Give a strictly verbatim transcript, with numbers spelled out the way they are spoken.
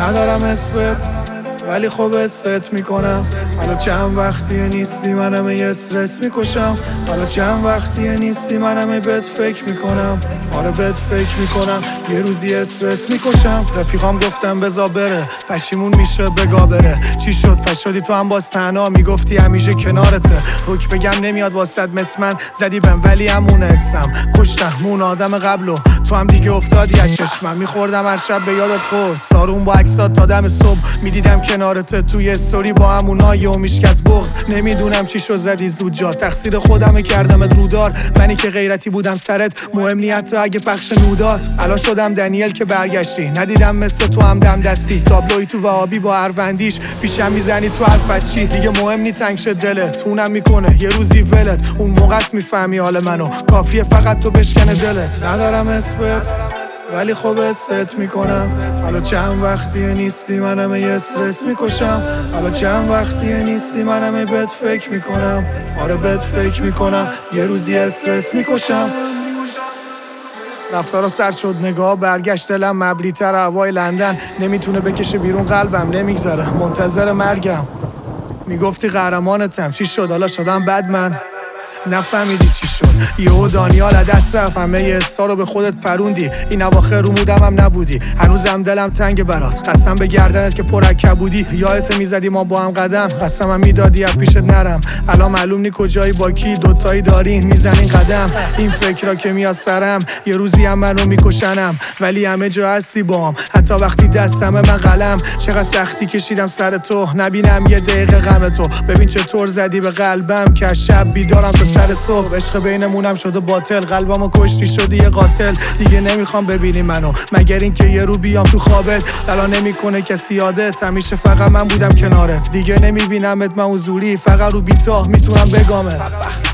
ندارم اسمت ولی خب است میکنم. حالا چند وقتیه نیستی منم یه استرس میکشم. حالا چند وقتیه نیستی منم بهت فکر میکنم. آره بهت فکر میکنم یه روزی استرس میکشم. رفیقام گفتم بزا بره پشیمون میشه بگا بره. چی شد پس شدی تو هم باز تنها میگفتی همیشه کنارته. روک بگم نمیاد واسد مثل من زدی بهم ولی همونه استم. کشتم اون آدم قبلو تو هم دیگه افتادی از چشمم. میخوردم هر شب به یادت قرص سارون با عکسات تا دم صبح. میدیدم کنارته توی استوری با همونای و میشکست بغض. نمیدونم چی شو زدی زود جا تقصیر خودمه کردمت رودار. منی که غیرتی بودم سرت مهم نیت اگه پخش نودات. الان شدم دنیل که برگشتی ندیدم مثل تو هم دم دستی. تابلوی تو وهابی با اروندیش پیشم میزنی تو حرفت چی. دیگه مهم نی تنگ شه دلت اونم میکنه یه روزی ولت. اون موقع میفهمی حال منو کافیه فقط تو بشکنه دلت. ندارم اسمت ولی خب است میکنم. حالا چند وقتیه نیستی منم یه استرس میکشم. حالا چند وقتیه نیستی منم بهت فکر میکنم. آره بهت فکر میکنم یه روزی استرس میکشم. رفتارا سرد شد نگاه برگشت دلم مبلی تر هوای لندن. نمیتونه بکشه بیرون قلبم نمیگذره منتظر مرگم. میگفتی قهرمانتم چی شد حالا شدم بد من. نفهمیدی چی شد یهو دانیال از دست رفت. همه یه حسا رو به خودت پروندی. این اواخر رو مودم هم نبودی. هنوزم دلم تنگ برات قسم به گردنت که پر کبودی. یادت میزدی ما با هم قدم قسمم میدادی از پیشت نرم. الان معلوم نی کجایی با کی دوتایی دارین میزنین قدم. این فکرا که میاد سرم یه روزی هم منو میکشنم. ولی همه جا هستی باهم حتی وقتی دستم من قلم. چقدر سختی کشیدم سر تو نبینم یه دقیقه غم تو. ببین چطور زدی به قلبم که شب بیدارم تا سر صبح. عشق بینمونم شده باطل قلبمو کشتی شدی یه قاتل. دیگه نمیخوام ببینی منو مگر این که یه رو بیام تو خوابت. الان نمیکنه کسی یادت همیشه فقط من بودم کنارت. دیگه نمیبینمت من حضوری فقط رو بیتا میتونم بگامت.